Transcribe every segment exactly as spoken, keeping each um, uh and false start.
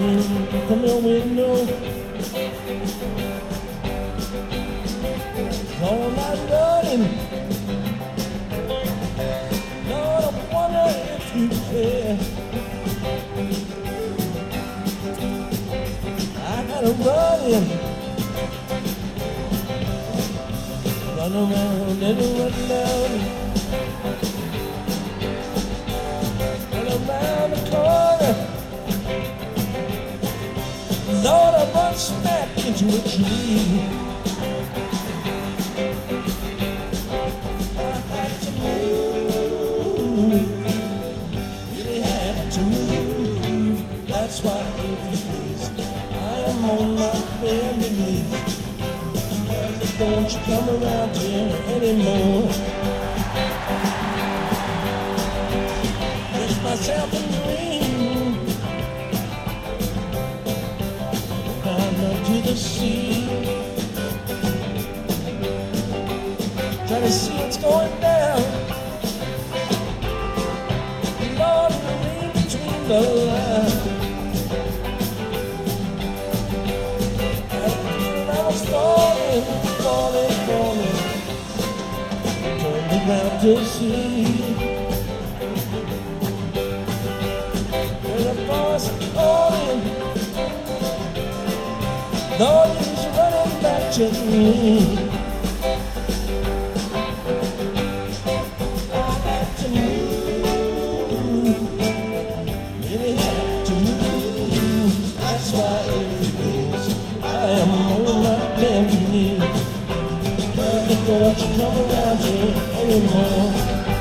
in from your window all night running. Lord, I wonder if you care. I gotta run in, run around and run down, run around the corner. Lord, I run smack into a tree. I had to move, really had to move. That's why please, I am on my bended knees. Don't you come around here anymore. Wish myself a dream, climb up to the sea, try to see what's going down. Lord, read between the lines. I was falling, falling, falling, turning around to see. There's a voice calling, Lord, he's running back to me. I had to move, really had to move. That's why every day I am on my bended knees. Don't you come around here anymore.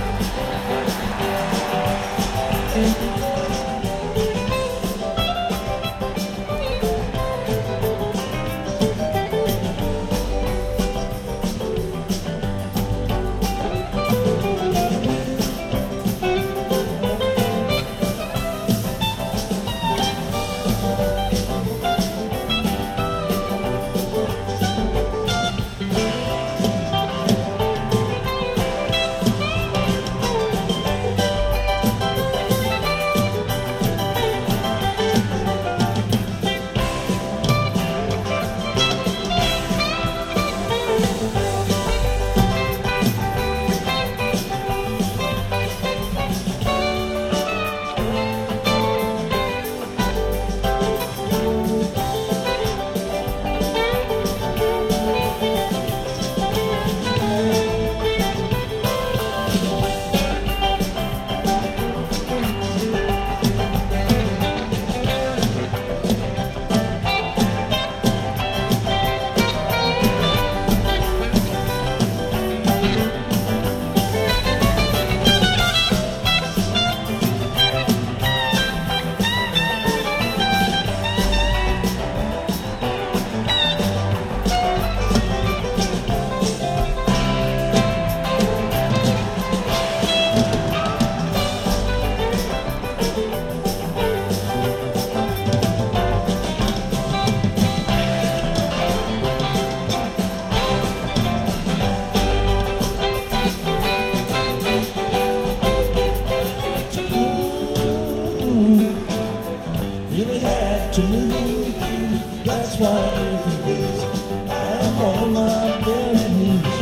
Really had to move. That's why every day I'm on my bended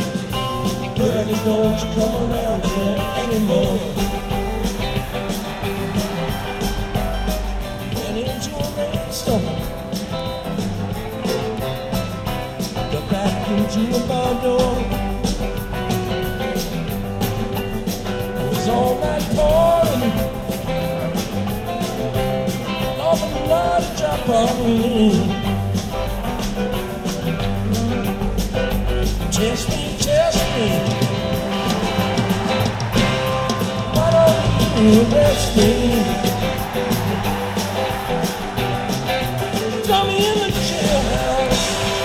knees. Baby, don't you come around here anymore. Went into a rainstorm, got back into a barn door. It was all night pouring, Lord, drop on me. Test me, test me. Why don't you arrest me? Throw me in the jailhouse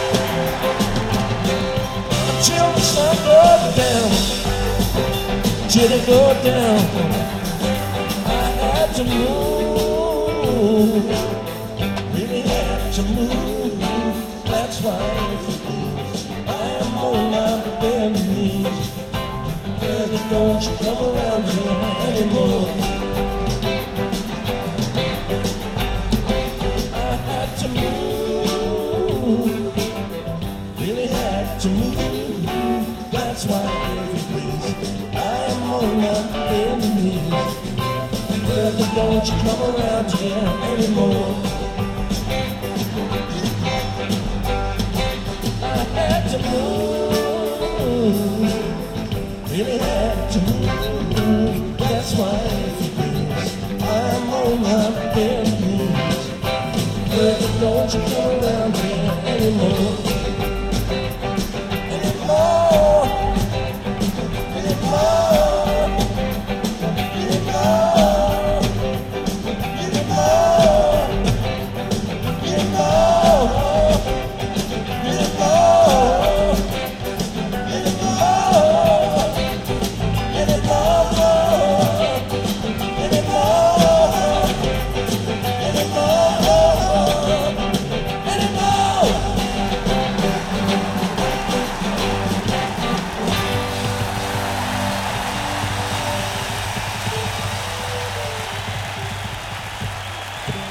until the sun goes down, till it goes down. I had to move, really had to move. That's why I am on my bended knees. Baby, don't you come around here anymore. I on my bending knees. Brother, don't you come around here anymore. I had to move, really had to move. That's why it is I'm on my bending knees. Brother, don't you come around here anymore.